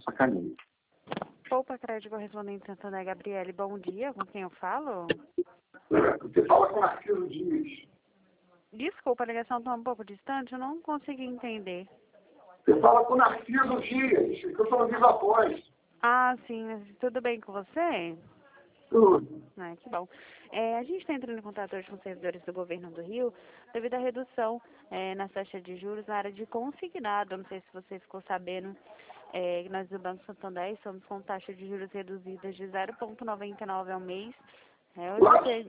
sacaneio. Poupa Crédito Correspondente Santander, Gabriele, bom dia, com quem eu falo? Você fala com Narciso Dias. Desculpa, a ligação está um pouco distante, eu não consegui entender. Você fala com Narciso Dias, que eu sou no Viva Voz. Ah, sim, mas tudo bem com você? Tudo. Ah, que bom. A gente está entrando em contato hoje com servidores do governo do Rio devido à redução na taxa de juros na área de consignado. Não sei se você ficou sabendo, nós do Banco Santander estamos com taxa de juros reduzidas de 0,99 ao mês. Hoje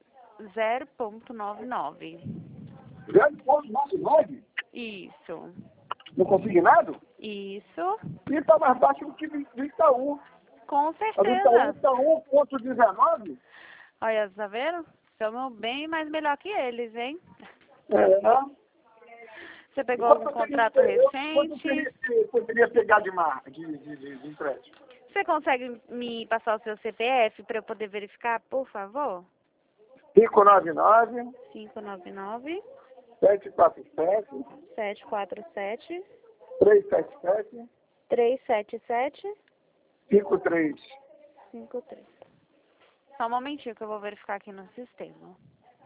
0,99. 0,99? Isso. No consignado? Isso. E está mais baixo do que do Itaú. Com A do Itaú certeza. está 1,19? Olha, tá vendo? Estamos bem mais melhor que eles, hein? É. Você pegou algum contrato recente? Quanto poderia pegar de empréstimo? Você consegue me passar o seu CPF para eu poder verificar, por favor? 599 599 747 747 377 377 53. 53. Só um momentinho que eu vou verificar aqui no sistema.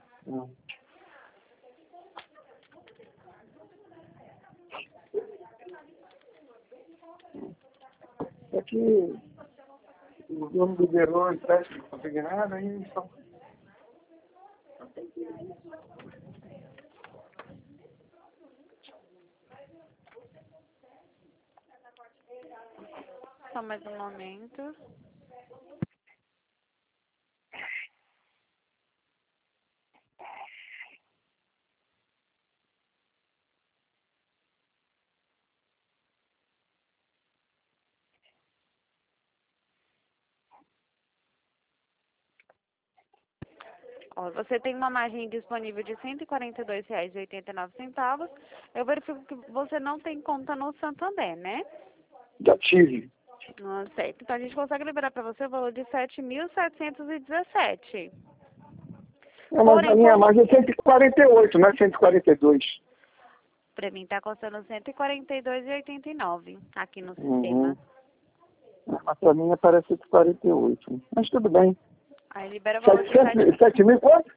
É que o governo liberou o empréstimo consignado, aí só... Só mais um momento. Ó, você tem uma margem disponível de R$ 142,89. Eu verifico que você não tem conta no Santander, né? Já tive. Certo. Então a gente consegue liberar para você o valor de 7.717. Mas a minha margem é 148, não é 142. Para mim está custando 142,89 aqui no sistema. Mas para mim parece 148. Mas tudo bem. Aí libera o valor de 7 mil quanto?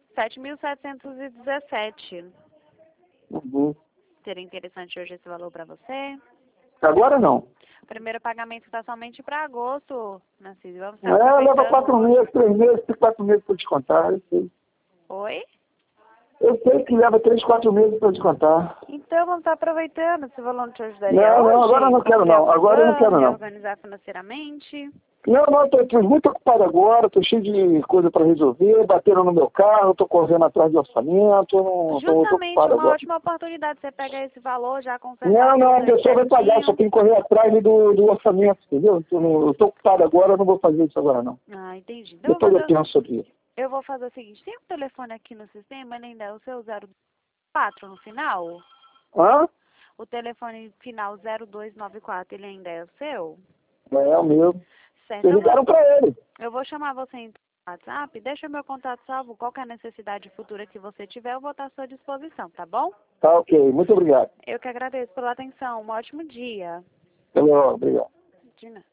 7.717. Seria interessante hoje esse valor para você? Agora não. O primeiro pagamento está somente para agosto, Narciso. Vamos Leva 4 meses, 3 meses, 4 meses para descontar. Eu sei. Oi? Eu sei que leva 3, 4 meses para descontar. Então vamos estar aproveitando. Esse valor não te ajudaria Não, hoje? agora eu não quero não. Agora eu não quero não. Organizar financeiramente? Não, estou muito ocupado agora, estou cheio de coisa para resolver, bateram no meu carro, estou correndo atrás de orçamento, estou Justamente ocupado uma agora. ótima oportunidade. Você pega esse valor, já consegue. Não, a pessoa vai pagar, só tem que correr atrás do orçamento, entendeu? Eu estou ocupado agora, eu não vou fazer isso agora não. Ah, entendi. Então, Depois eu penso sobre isso. eu vou fazer o seguinte, tem um telefone aqui no sistema, ele ainda é o seu 04 no final? Hã? O telefone final 0294, ele ainda é o seu? É o meu. Certo. Vocês ligaram para ele. Eu vou chamar você em WhatsApp, deixa meu contato salvo, qualquer necessidade futura que você tiver, eu vou estar à sua disposição, tá bom? Tá ok, muito obrigado. Eu que agradeço pela atenção, um ótimo dia. Obrigado. De nada.